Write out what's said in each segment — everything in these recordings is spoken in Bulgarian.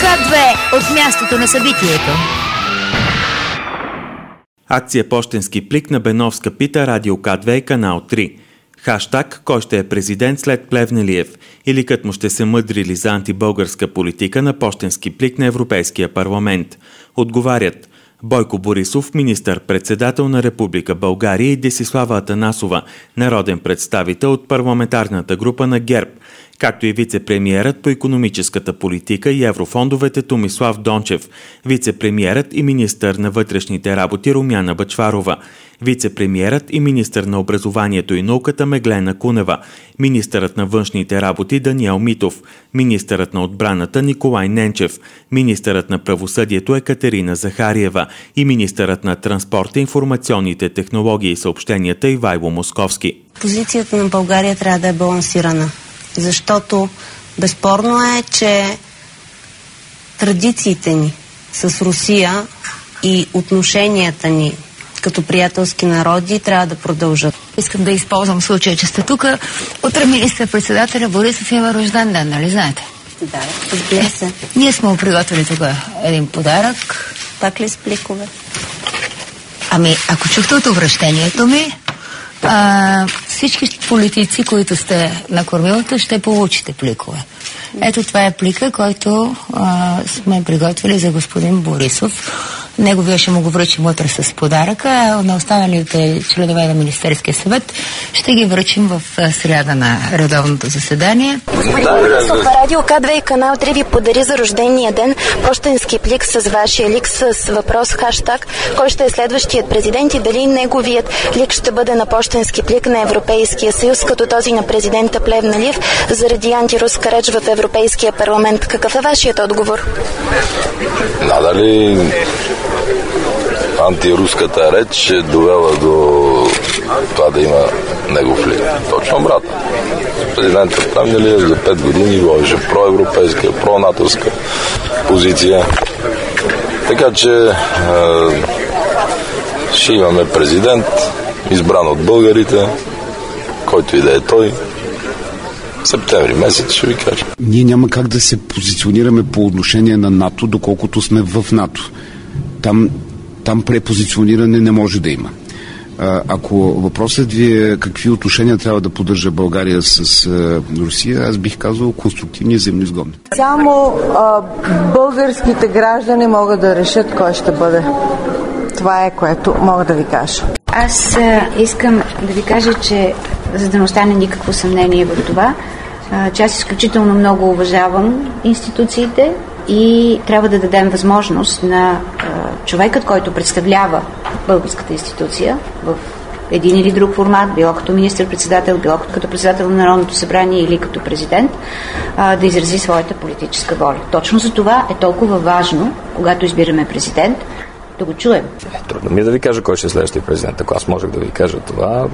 К2 от мястото на събитието. Акция пощенски плик на Беновска пита Радио К2 и Канал 3. Хаштаг «Кой ще е президент след Плевнелиев?» или «Кът му ще се мъдрили за антибългарска политика» на пощенски плик на Европейския парламент. Отговарят Бойко Борисов, министър-председател на Република България, и Десислава Атанасова, народен представител от парламентарната група на ГЕРБ, както и вице-премиерът по икономическата политика и еврофондовете Томислав Дончев, вице-премиерът и министър на вътрешните работи Румяна Бъчварова, вице-премиерът и министър на образованието и науката Меглена Кунева, министърът на външните работи Даниел Митов, министърът на отбраната Николай Ненчев, министърът на правосъдието Екатерина Захариева и министърът на транспорта, информационните технологии и съобщенията Ивайло Московски. Позицията на България трябва да е балансирана, защото безспорно е, че традициите ни с Русия и отношенията ни като приятелски народи трябва да продължат. Искам да използвам случая, че сте тук. Утре министър-председателя Борисов има рожден ден, нали знаете? Да, разбира се. Ние сме му приготвили тук един подарък. Пак ли с пликове? Ами, ако чухте от обращението ми, всички политици, които сте на кормилата, ще получите пликове. Ето това е плика, който сме приготвили за господин Борисов. Неговия ще му го връчим утре с подаръка, а на останалите членове на Министерския съвет ще ги връчим в сряда на редовното заседание. Господин Борисов, Радио К2 и Канал 3 ви подари за рождения ден пощенски плик с вашия лик с въпрос хаштаг кой ще е следващият президент и дали неговият лик ще бъде на пощенски плик на Европейския съюз, като този на президента Плевнелиев заради антируска реч в Европейския парламент. Какъв е вашият отговор? Надали антируската реч е довела до това да има негов лик. Точно обратно. Президентът Плевнелиев за 5 години водеше проевропейска, пронатовска позиция. Така че ще имаме президент, избран от българите, който и да е той. Септември месец ще ви кажа. Ние няма как да се позиционираме по отношение на НАТО, доколкото сме в НАТО. Там препозициониране не може да има. Ако въпросът ви е какви отношения трябва да поддържа България с Русия, аз бих казал конструктивни и взаимноизгодни. Само българските граждани могат да решат кой ще бъде. Това е, което мога да ви кажа. Аз искам да ви кажа, че за да не остане никакво съмнение в това, че аз изключително много уважавам институциите и трябва да дадем възможност на човекът, който представлява българската институция в един или друг формат, било като министър-председател, било като председател на Народното събрание или като президент, да изрази своята политическа воля. Точно за това е толкова важно, когато избираме президент, да го чуем. Трудно ми е да ви кажа кой ще е следващия президент. Ако аз можех да ви кажа това,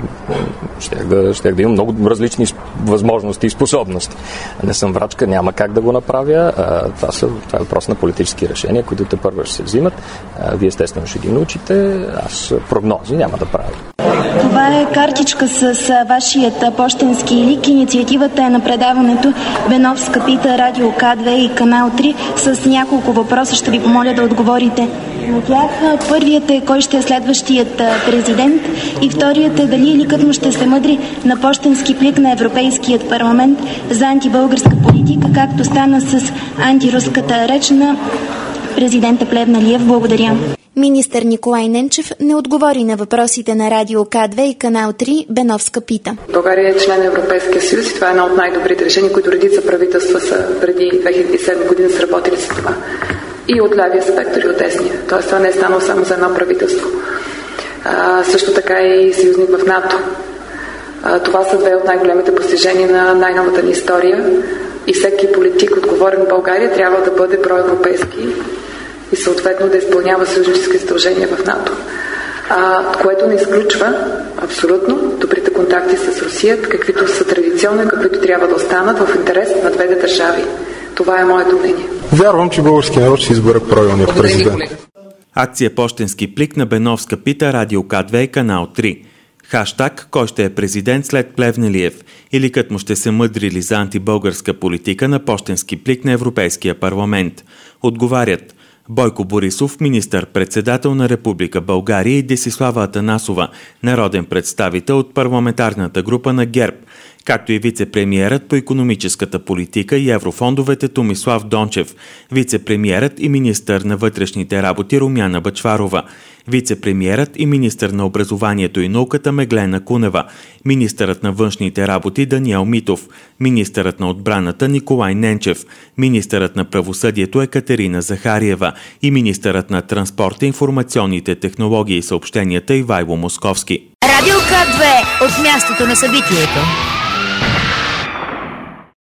щях да имам много различни възможности и способности. Не съм врачка, няма как да го направя. Това е въпрос на политически решения, които те първо ще се взимат. Вие естествено ще ги научите. Аз прогнози няма да правя. Това е картичка с вашият пощенски лик. Инициативата е на предаването Беновска пита, Радио К2 и Канал 3 с няколко въпроса. Ще ви помоля да отговорите на тях. Първият е кой ще е следващият президент и вторият е дали ликът му ще се мъдри на пощенски плик на Европейският парламент за антибългарска политика, както стана с антируската реч на президента Плевнелиев. Благодаря. Министър Николай Ненчев не отговори на въпросите на Радио К2 и Канал 3 Беновска пита. България е член на Европейския съюз и това е едно от най-добрите решения, които редица правителства са преди 2007 година са работили с това. И от лявия спектър, и от десния. Тоест това не е станало само за едно правителство. Също така и съюзник в НАТО. Това са две от най-големите постижения на най-новата ни история и всеки политик, отговорен в България, трябва да бъде проевропейски и съответно да изпълнява съюзнически задължения в НАТО. Което не изключва абсолютно добрите контакти с Русия, каквито са традиционни, каквито трябва да останат в интерес на двете държави. Това е моето мнение. Вярвам, че българския народ ще избере правилния президент. Акция пощенски плик на Беновска пита, Радио К2 и Канал 3. Хаштаг «Кой ще е президент след Плевнелиев?» или «Кът му ще се мъдрили за антибългарска политика» на пощенски плик на Европейския парламент. Отговарят Бойко Борисов, министър-председател на Република България, и Десислава Атанасова, народен представител от парламентарната група на ГЕРБ, както и вице-премиерът по икономическата политика и еврофондовете Томислав Дончев, вице-премиерът и министър на вътрешните работи Румяна Бъчварова, вице-премиерът и министър на образованието и науката Меглена Кунева, министърът на външните работи Даниел Митов, министърът на отбраната Николай Ненчев, министърът на правосъдието Екатерина Захариева и министърът на транспорта, информационните технологии и съобщенията Ивайло Московски. Радио К2 от мястото на събитието.